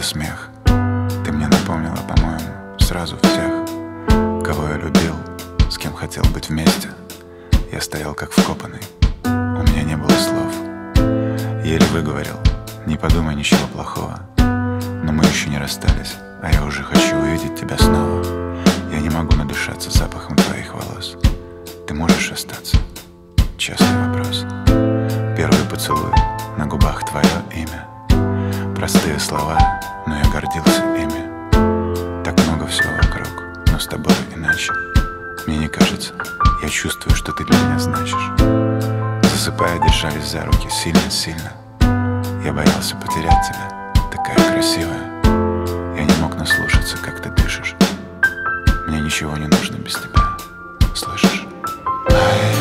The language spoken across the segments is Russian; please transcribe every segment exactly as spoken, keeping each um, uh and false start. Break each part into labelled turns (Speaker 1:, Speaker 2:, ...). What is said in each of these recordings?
Speaker 1: это смех. Ты мне напомнила, по-моему, сразу всех, кого я любил, с кем хотел быть вместе. Я стоял как вкопанный, у меня не было слов. Еле выговорил: не подумай ничего плохого. Но мы еще не расстались, а я уже хочу увидеть тебя снова. Я не могу надышаться запахом твоих волос. Ты можешь остаться? Честный вопрос. Первый поцелуй, на губах твое имя. Простые слова, но я гордился ими. Так много всего вокруг, но с тобой иначе. Мне не кажется, я чувствую, что ты для меня значишь. Засыпая, держались за руки сильно-сильно. Я боялся потерять тебя, такая красивая. Я не мог наслушаться, как ты дышишь. Мне ничего не нужно без тебя, слышишь? Ай,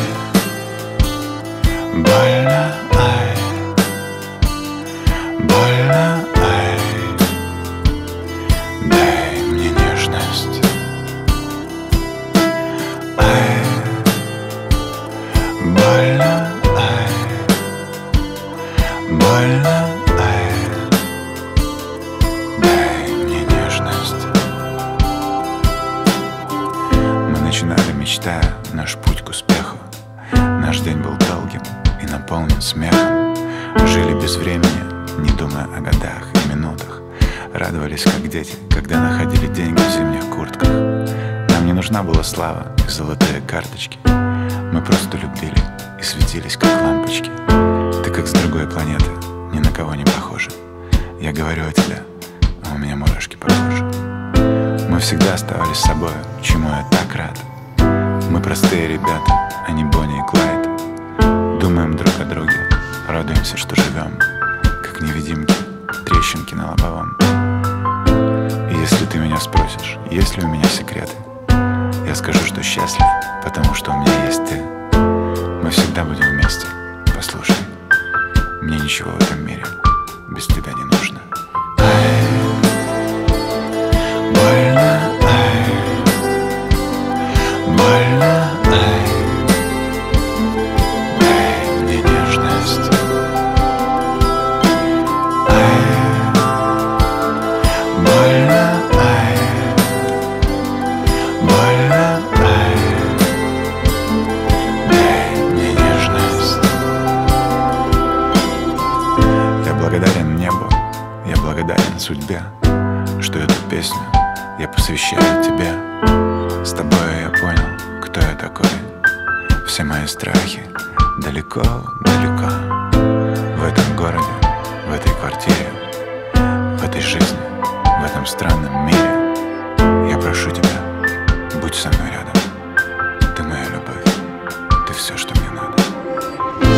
Speaker 1: больно, ай, больно, ай, дай мне нежность. Ай, больно, ай, больно, ай, дай мне нежность. Мы начинали, мечтая наш путь к успеху. Наш день был долгим и наполнен смехом. Жили без времени, не думая о годах и минутах. Радовались, как дети, когда находили деньги в зимних куртках. Нам не нужна была слава и золотые карточки. Мы просто любили и светились, как лампочки. Ты как с другой планеты, ни на кого не похожа. Я говорю о тебе, а у меня мурашки по коже. Мы всегда оставались собой, чему я так рад. Мы простые ребята, а не Бонни и Клайд. Думаем друг о друге, радуемся, что живем, как невидимки, трещинки на лобовом. И если ты меня спросишь, есть ли у меня секреты, я скажу, что счастлив, потому что у меня есть ты. Мы всегда будем вместе, послушай. Мне ничего в этом мире без тебя не нужно. Ай, больно, ай, больно, ай, дай мне нежность. Ай, больно, ай, больно, ай, дай мне нежность. Я благодарен небу, я благодарен судьбе, что эту песню я посвящаю тебе. С тобой я понял, кто я такой. Все мои страхи далеко-далеко. В этом городе, в этой квартире, в этой жизни, в этом странном мире. Я прошу тебя, будь со мной рядом. Ты моя любовь, ты все, что мне надо.